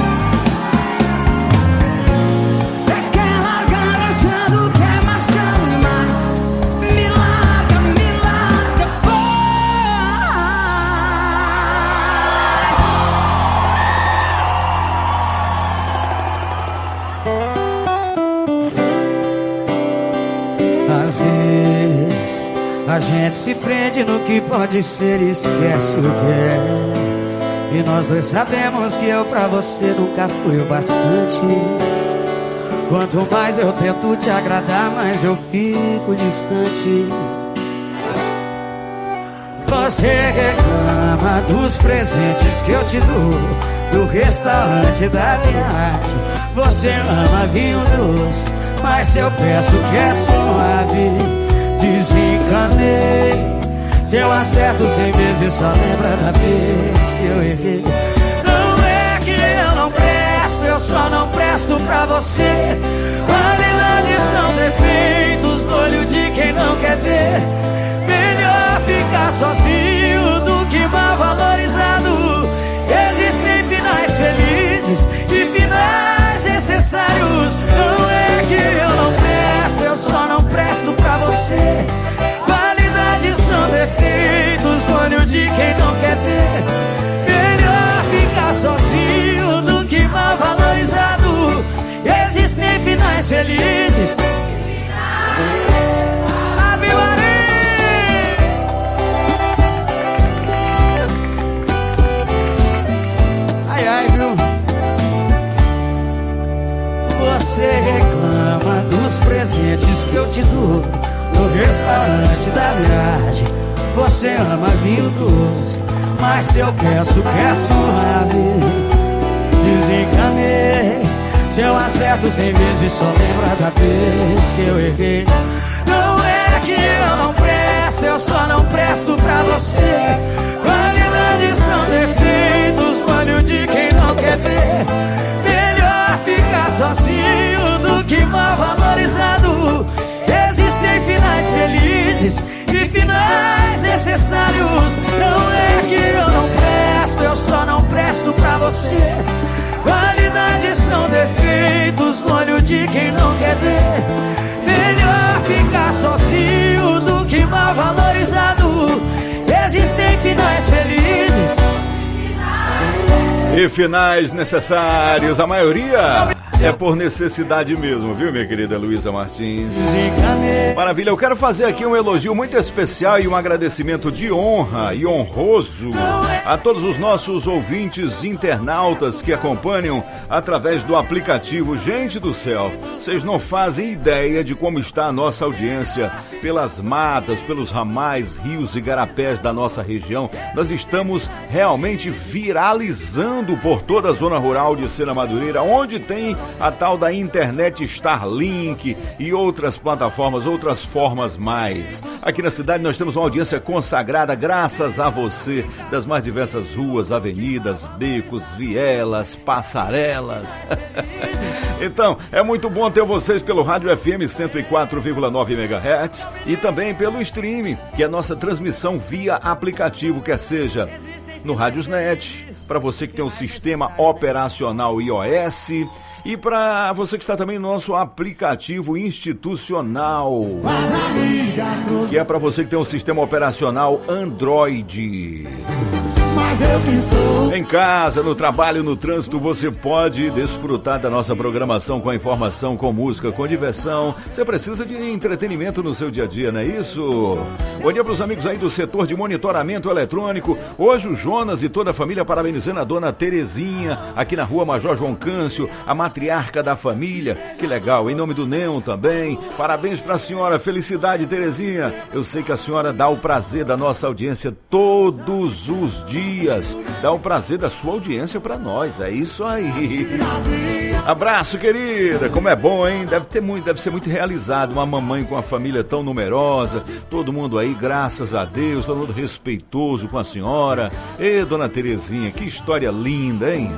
Cê quer largar achando que é machão demais. Me larga, vai. Às vezes a gente se prende no que pode ser e esquece o que é. E nós dois sabemos que eu pra você nunca fui o bastante. Quanto mais eu tento te agradar, mais eu fico distante. Você reclama dos presentes que eu te dou, do restaurante da viagem. Você ama vinho doce, mas se eu peço que é suave, desencanei. Se eu acerto 100 vezes, só lembra da vez que eu errei. Não é que eu não presto, eu só não presto pra você. Qualidades são defeitos no olho de quem não quer ver. Melhor ficar sozinho do que mal valorizado. Existem finais felizes e finais necessários. Não é que eu não presto, eu só não presto pra você. Qualidades são defeitos no olho de quem não quer ver. felizes. Ave Maria. Ai, ai, viu? Você reclama dos presentes que eu te dou no restaurante da viagem. Você ama vinho doce, mas se eu peço suave. Desencanei. Se eu acerto 100 vezes, só lembra da vez que eu errei. Não é que eu não presto, eu só não presto pra você. Qualidades são defeitos, olho de quem não quer ver. Melhor ficar sozinho do que mal valorizado. Existem finais felizes e finais necessários. Não é que eu não presto, eu só não presto pra você. Qualidades são defeitos no olho de quem não quer ver. Melhor ficar sozinho do que mal valorizado. Existem finais felizes e finais necessários. A maioria é por necessidade mesmo, viu, minha querida Luísa Martins? Maravilha, eu quero fazer aqui um elogio muito especial e um agradecimento de honra e honroso a todos os nossos ouvintes internautas que acompanham através do aplicativo. Gente do céu, vocês não fazem ideia de como está a nossa audiência pelas matas, pelos ramais, rios e garapés da nossa região. Nós estamos realmente viralizando por toda a zona rural de Sena Madureira, onde tem a tal da internet Starlink e outras plataformas, outras formas mais. Aqui na cidade nós temos uma audiência consagrada graças a você, das mais diversas ruas, avenidas, becos, vielas, passarelas. Então, é muito bom ter vocês pelo rádio FM 104,9 MHz e também pelo streaming, que é a nossa transmissão via aplicativo, quer seja no Radiosnet, para você que tem um sistema operacional iOS, e para você que está também no nosso aplicativo institucional, que é para você que tem um sistema operacional Android. Em casa, no trabalho, no trânsito, você pode desfrutar da nossa programação com a informação, com música, com diversão. Você precisa de entretenimento no seu dia a dia, não é isso? Bom dia para os amigos aí do setor de monitoramento eletrônico. Hoje o Jonas e toda a família parabenizando a dona Terezinha, aqui na rua Major João Câncio, a matriarca da família. Que legal, em nome do Neon também. Parabéns para a senhora, felicidade, Terezinha. Eu sei que a senhora dá o prazer da nossa audiência todos os dias. Dá o prazer da sua audiência pra nós, é isso aí. Abraço, querida, como é bom, hein? Deve ser muito realizado uma mamãe com uma família tão numerosa, todo mundo aí, graças a Deus, todo mundo respeitoso com a senhora. Ê, dona Terezinha, que história linda, hein?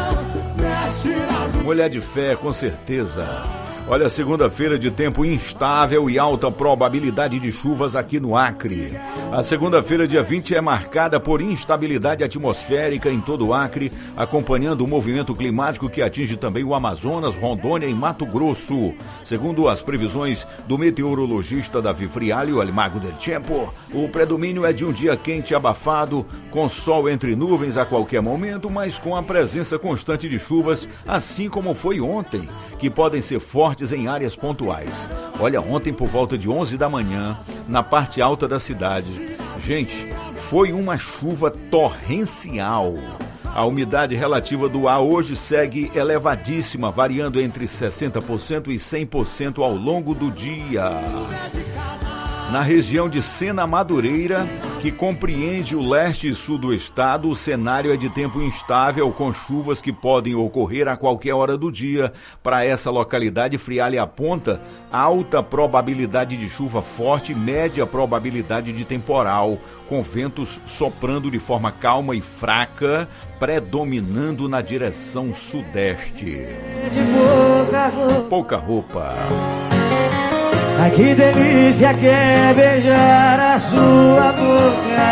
Mulher de fé, com certeza. Olha, segunda-feira de tempo instável e alta probabilidade de chuvas aqui no Acre. A segunda-feira, dia 20, é marcada por instabilidade atmosférica em todo o Acre, acompanhando o movimento climático que atinge também o Amazonas, Rondônia e Mato Grosso. Segundo as previsões do meteorologista Davi Frialho, El Mago del Tempo, o predomínio é de um dia quente e abafado, com sol entre nuvens a qualquer momento, mas com a presença constante de chuvas, assim como foi ontem, que podem ser fortes em áreas pontuais. Olha, ontem por volta de 11 da manhã, na parte alta da cidade, gente, foi uma chuva torrencial. A umidade relativa do ar hoje segue elevadíssima, variando entre 60% e 100% ao longo do dia. Na região de Sena Madureira, que compreende o leste e sul do estado, o cenário é de tempo instável, com chuvas que podem ocorrer a qualquer hora do dia. Para essa localidade, Frialha aponta alta probabilidade de chuva forte e média probabilidade de temporal, com ventos soprando de forma calma e fraca, predominando na direção sudeste. Pouca roupa. Ai, que delícia que é beijar a sua boca.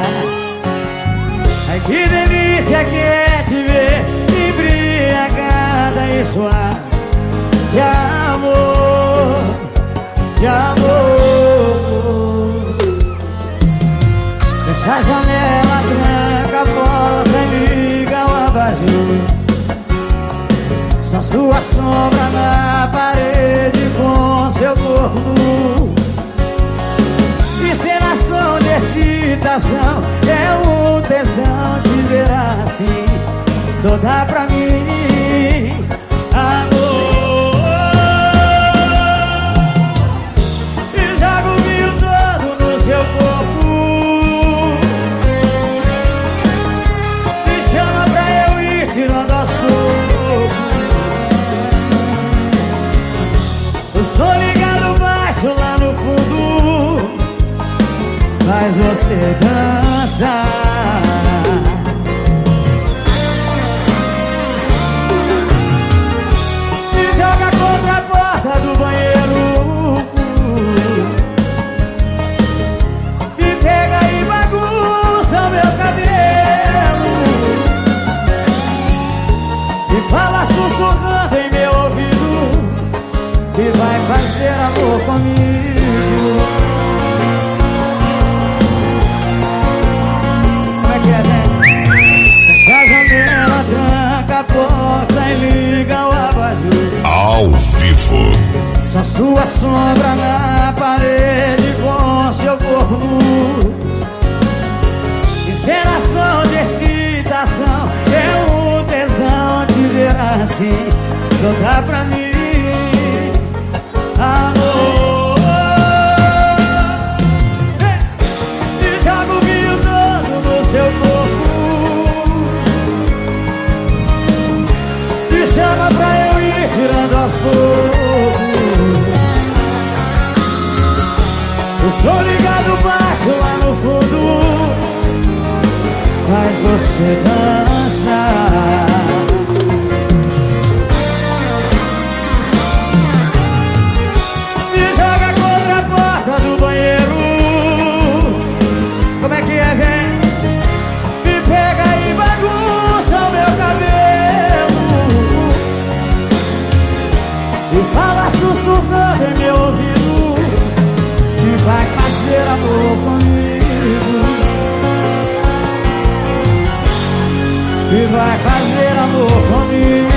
Ai, que delícia que é te ver embriagada e suar de amor, de amor. Fecha a janela, tranca a porta e liga o abajur. Só sua sombra na parede com seu corpo nu. Encenação de excitação, é um tesão te ver assim, toda pra mim, amor. E joga o vinho todo no seu corpo e chama pra eu ir tirando aos poucos. O som ligado baixo lá no fundo, mas você dança. Me joga contra a porta do banheiro e pega e bagunça o meu cabelo e fala sussurrando em meu ouvido que vai fazer amor comigo. Fecha a janela, tranca a porta e liga o abajur. Ao vivo. Só sua sombra na parede com seu corpo nu. Encenação de excitação, é um tesão te ver assim, toda pra mim, amor. E joga o vinho todo no seu corpo e chama pra eu ir tirando aos poucos. O som ligado baixo lá no fundo, faz você dançar. Me joga contra a porta do banheiro. Como é que é, vem? Me pega e bagunça o meu cabelo e fala sussurrando em meu ouvido que vai fazer amor comigo, que vai fazer amor comigo.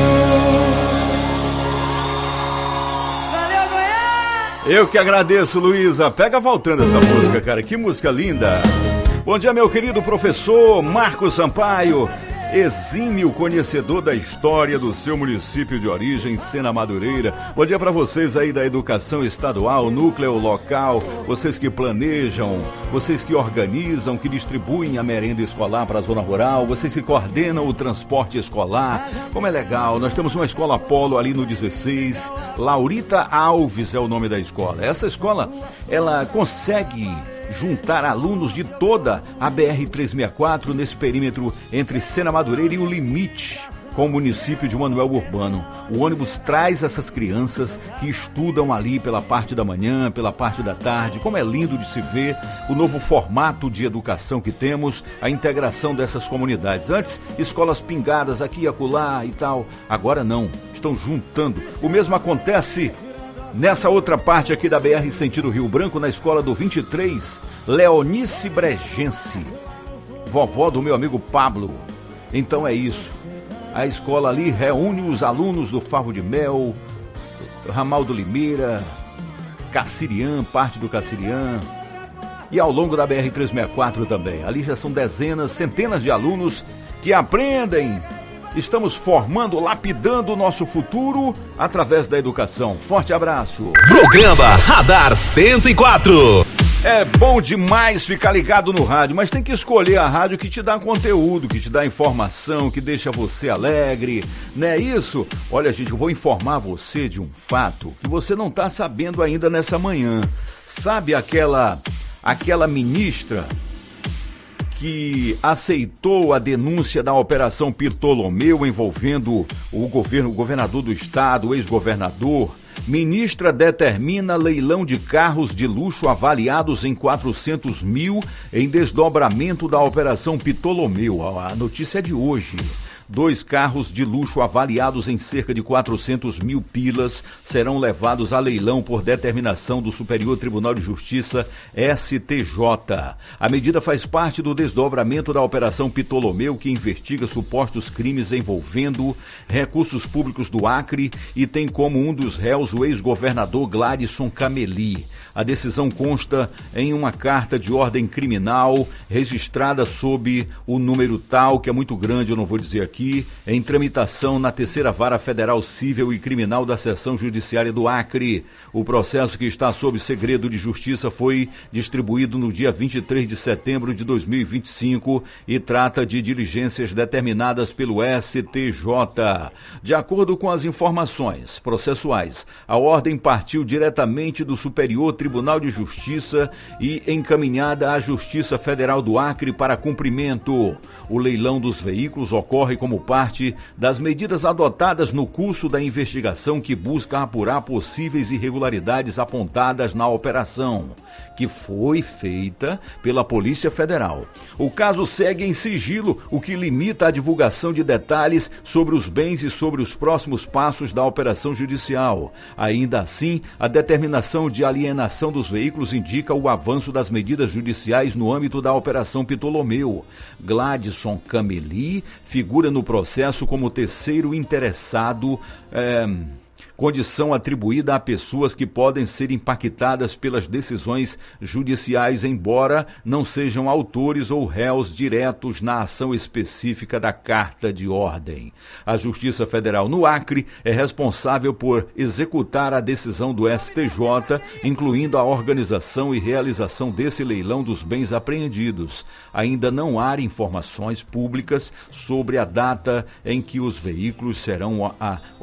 Valeu, Goiás! Eu que agradeço, Luísa. Pega voltando essa música, cara. Que música linda. Bom dia, meu querido professor Marcos Sampaio, exímio conhecedor da história do seu município de origem, Sena Madureira. Bom dia para vocês aí da educação estadual, núcleo local, vocês que planejam, vocês que organizam, que distribuem a merenda escolar para a zona rural, vocês que coordenam o transporte escolar. Como é legal, nós temos uma escola polo ali no 16, Laurita Alves é o nome da escola. Essa escola, ela consegue juntar alunos de toda a BR-364 nesse perímetro entre Sena Madureira e o limite com o município de Manoel Urbano. O ônibus traz essas crianças que estudam ali pela parte da manhã, pela parte da tarde. Como é lindo de se ver o novo formato de educação que temos, a integração dessas comunidades. Antes, escolas pingadas aqui e acolá e tal. Agora não, estão juntando. O mesmo acontece nessa outra parte aqui da BR sentido Rio Branco, na escola do 23, Leonice Bregense, vovó do meu amigo Pablo. Então é isso, a escola ali reúne os alunos do Favo de Mel, Ramal do Limeira, Caciriã, parte do Caciriã, e ao longo da BR-364 também. Ali já são dezenas, centenas de alunos que aprendem. Estamos formando, lapidando o nosso futuro através da educação. Forte abraço. Programa Radar 104. É bom demais ficar ligado no rádio, mas tem que escolher a rádio que te dá conteúdo, que te dá informação, que deixa você alegre, não é isso? Olha, gente, eu vou informar você de um fato que você não está sabendo ainda nessa manhã. Sabe aquela ministra que aceitou a denúncia da Operação Ptolomeu envolvendo o governador do estado, o ex-governador? Ministra determina leilão de carros de luxo avaliados em 400 mil em desdobramento da Operação Ptolomeu. A notícia é de hoje. 2 carros de luxo avaliados em cerca de 400 mil pilas serão levados a leilão por determinação do Superior Tribunal de Justiça, STJ. A medida faz parte do desdobramento da Operação Ptolomeu, que investiga supostos crimes envolvendo recursos públicos do Acre e tem como um dos réus o ex-governador Gladson Cameli. A decisão consta em uma carta de ordem criminal registrada sob o número tal, que é muito grande, eu não vou dizer aqui, em tramitação na 3ª Vara Federal Cível e Criminal da Seção Judiciária do Acre. O processo, que está sob segredo de justiça, foi distribuído no dia 23 de setembro de 2025 e trata de diligências determinadas pelo STJ. De acordo com as informações processuais, a ordem partiu diretamente do Superior Tribunal de Justiça e encaminhada à Justiça Federal do Acre para cumprimento. O leilão dos veículos ocorre como parte das medidas adotadas no curso da investigação que busca apurar possíveis irregularidades apontadas na operação, que foi feita pela Polícia Federal. O caso segue em sigilo, o que limita a divulgação de detalhes sobre os bens e sobre os próximos passos da operação judicial. Ainda assim, a determinação de alienação dos veículos indica o avanço das medidas judiciais no âmbito da Operação Ptolomeu. Gladson Cameli figura no processo como terceiro interessado, condição atribuída a pessoas que podem ser impactadas pelas decisões judiciais, embora não sejam autores ou réus diretos na ação específica da carta de ordem. A Justiça Federal no Acre é responsável por executar a decisão do STJ, incluindo a organização e realização desse leilão dos bens apreendidos. Ainda não há informações públicas sobre a data em que os veículos serão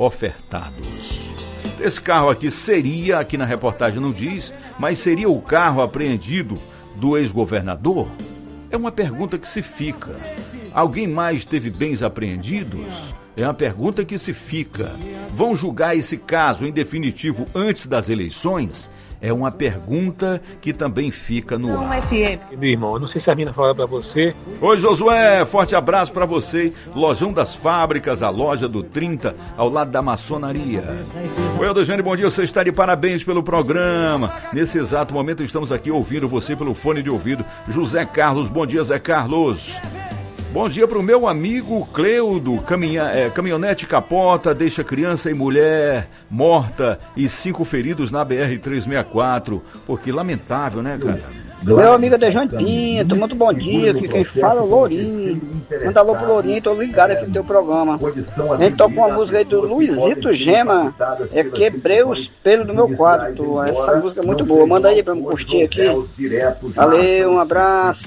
ofertados. Esse carro aqui seria, aqui na reportagem não diz, mas seria o carro apreendido do ex-governador? É uma pergunta que se fica. Alguém mais teve bens apreendidos? É uma pergunta que se fica. Vão julgar esse caso em definitivo antes das eleições? É uma pergunta que também fica no ar. Meu irmão, eu não sei se a mina fala pra você. Oi, Josué, forte abraço pra você. Lojão das Fábricas, a loja do 30, ao lado da maçonaria. Oi, Aldejane, bom dia, você está de parabéns pelo programa. Nesse exato momento estamos aqui ouvindo você pelo fone de ouvido. José Carlos, bom dia, Zé Carlos. Bom dia para o meu amigo Cleudo, caminhonete capota, deixa criança e mulher morta e 5 feridos na BR-364. Pô, que lamentável, né, cara? Meu amigo Dejane Pinto, muito bom dia, aqui quem fala é o Lourinho. Manda alô pro Lourinho, tô ligado aqui no teu programa. A gente toca uma música aí do Luizito Gema, Quebrei o Espelho do Meu Quarto. Essa música é muito boa, manda aí pra me curtir aqui. Valeu, um abraço.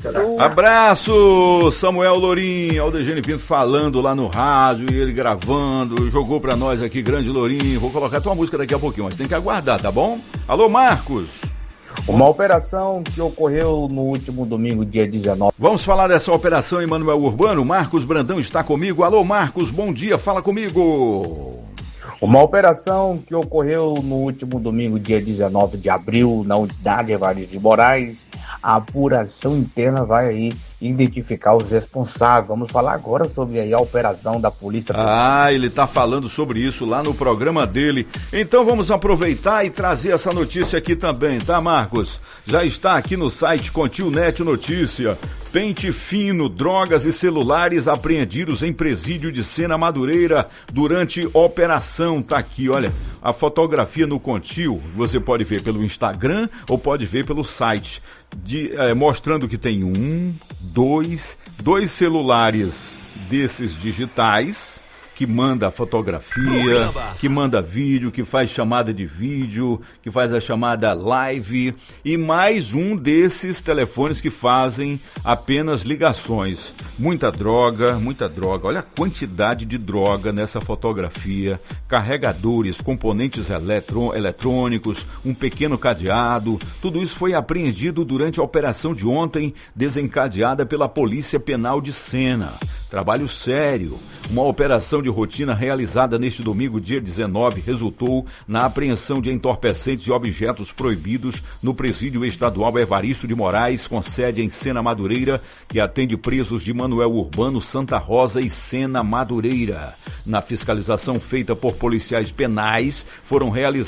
Abraço, Samuel Lourinho, Aldejane Pinto falando lá no rádio e ele gravando, jogou pra nós aqui, grande Lourinho. Vou colocar a tua música daqui a pouquinho, mas tem que aguardar, tá bom? Alô, Marcos. Uma operação que ocorreu no último domingo, dia 19. Vamos falar dessa operação, Emanuel Urbano. Marcos Brandão está comigo. Alô, Marcos, bom dia, fala comigo. Uma operação que ocorreu no último domingo, dia 19 de abril, na unidade Evaristo de Moraes. A apuração interna vai aí identificar os responsáveis. Vamos falar agora sobre aí a operação da Polícia. Ele está falando sobre isso lá no programa dele. Então vamos aproveitar e trazer essa notícia aqui também, tá, Marcos? Já está aqui no site Contil.net Notícia. Pente fino, drogas e celulares apreendidos em presídio de Sena Madureira durante operação. Tá aqui, olha, a fotografia no Contil. Você pode ver pelo Instagram ou pode ver pelo site. Mostrando que tem dois celulares desses digitais que manda fotografia, que manda vídeo, que faz chamada de vídeo, que faz a chamada live e mais um desses telefones que fazem apenas ligações. Muita droga. Olha a quantidade de droga nessa fotografia. Carregadores, componentes eletrônicos, um pequeno cadeado. Tudo isso foi apreendido durante a operação de ontem, desencadeada pela Polícia Penal de Sena. trabalho sério. Uma operação de rotina realizada neste domingo, dia 19, resultou na apreensão de entorpecentes e objetos proibidos no Presídio Estadual Evaristo de Moraes, com sede em Sena Madureira, que atende presos de Manuel Urbano, Santa Rosa e Sena Madureira. Na fiscalização feita por policiais penais, foram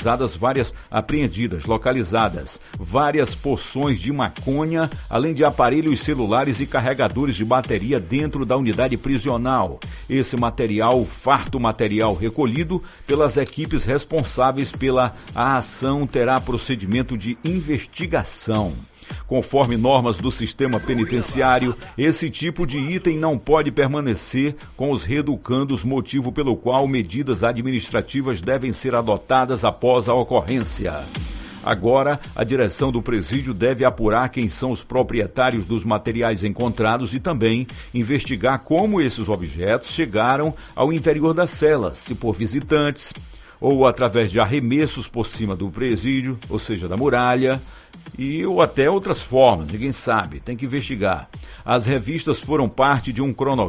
localizadas várias porções de maconha, além de aparelhos celulares e carregadores de bateria dentro da unidade prisional. Esse farto material recolhido pelas equipes responsáveis pela ação terá procedimento de investigação. Conforme normas do sistema penitenciário, esse tipo de item não pode permanecer com os reeducandos, motivo pelo qual medidas administrativas devem ser adotadas após a ocorrência. Agora, a direção do presídio deve apurar quem são os proprietários dos materiais encontrados e também investigar como esses objetos chegaram ao interior das celas, se por visitantes ou através de arremessos por cima do presídio, ou seja, da muralha, ou até outras formas, ninguém sabe, tem que investigar. As revistas fazem parte de um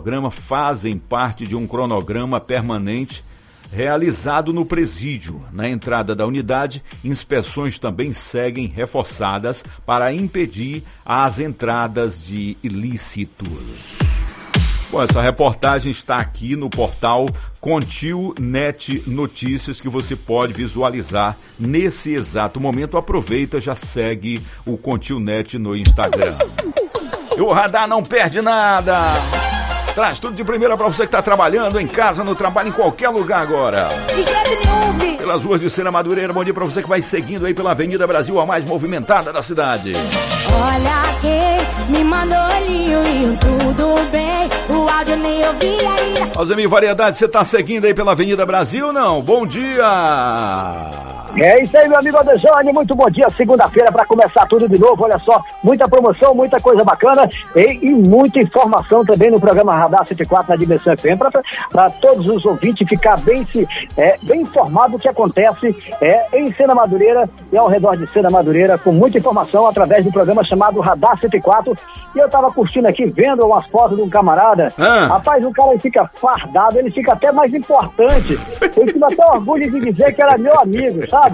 cronograma permanente realizado no presídio. Na entrada da unidade, inspeções também seguem reforçadas para impedir as entradas de ilícitos. Bom, essa reportagem está aqui no portal Contil.net Notícias, que você pode visualizar nesse exato momento. Aproveita, já segue o Contil.net no Instagram. E o Radar não perde nada. Traz tudo de primeira para você que está trabalhando em casa, no trabalho, em qualquer lugar agora. Pelas ruas de Sena Madureira, bom dia para você que vai seguindo aí pela Avenida Brasil, a mais movimentada da cidade. Olha quem me mandou olhinho, tudo bem, o áudio nem ouvi ainda. Alzemir Variedade, você está seguindo aí pela Avenida Brasil, não? Bom dia! É isso aí, meu amigo Adejane, muito bom dia, segunda-feira para começar tudo de novo, olha só, muita promoção, muita coisa bacana e muita informação também no programa Radar 104 na Dimensão FM, para todos os ouvintes ficar bem informado do que acontece em Sena Madureira e ao redor de Sena Madureira, com muita informação através do programa chamado Radar 104, e eu tava curtindo aqui, vendo umas fotos de um camarada, rapaz, o cara fica fardado, ele fica até mais importante, eu tive até orgulho de dizer que era meu amigo, sabe?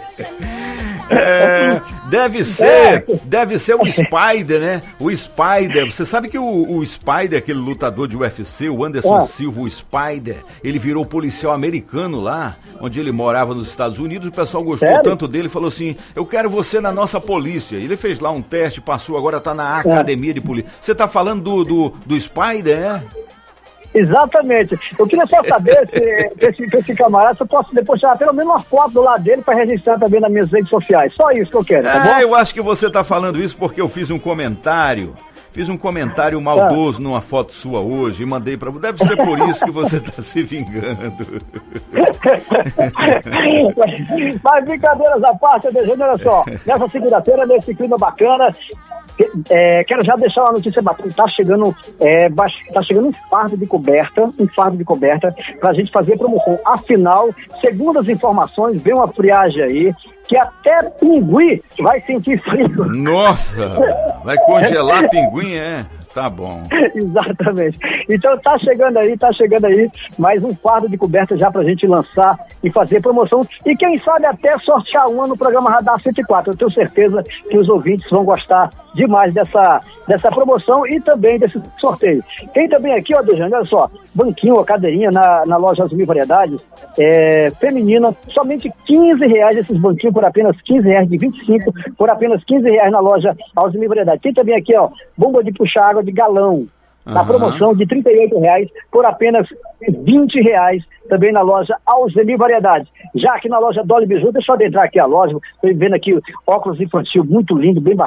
Deve ser o Spider, né? O Spider, você sabe que o Spider, aquele lutador de UFC, o Anderson Silva, o Spider, ele virou policial americano lá, onde ele morava nos Estados Unidos. O pessoal gostou tanto dele, falou assim, eu quero você na nossa polícia. Ele fez lá um teste, passou, agora tá na academia de polícia. Você tá falando do Spider, né? Exatamente. Eu queria só saber se esse camarada, se eu posso depois tirar pelo menos uma foto do lado dele para registrar também nas minhas redes sociais. Só isso que eu quero, tá bom? Eu acho que você tá falando isso porque eu fiz um comentário maldoso numa foto sua hoje e mandei pra você. Deve ser por isso que você tá se vingando. Mas brincadeiras à parte, Adejane, olha só, nessa segunda-feira, nesse clima bacana, quero já deixar uma notícia bacana. Tá chegando um fardo de coberta pra gente fazer promoção. Afinal, segundo as informações, vem uma friagem aí que até pinguim vai sentir frio. Nossa, vai congelar pinguim, Tá bom. Exatamente. Então tá chegando aí mais um fardo de coberta já pra gente lançar e fazer promoção. E quem sabe até sortear uma no programa Radar 104. Eu tenho certeza que os ouvintes vão gostar demais dessa promoção e também desse sorteio. Tem também aqui, ó, Dejane, olha só, banquinho ou cadeirinha na loja Alzemir Variedades, feminina, somente R$15 esses banquinhos, por apenas R$15, de 25 por apenas R$15 na loja Alzemir Variedades. Tem também aqui, ó, bomba de puxar água de galão, na promoção de R$38 por apenas R$20 também na loja Alzemir Variedades. Já aqui na loja Dolly Biju, deixa eu adentrar aqui a loja, estou vendo aqui óculos infantil muito lindo, bem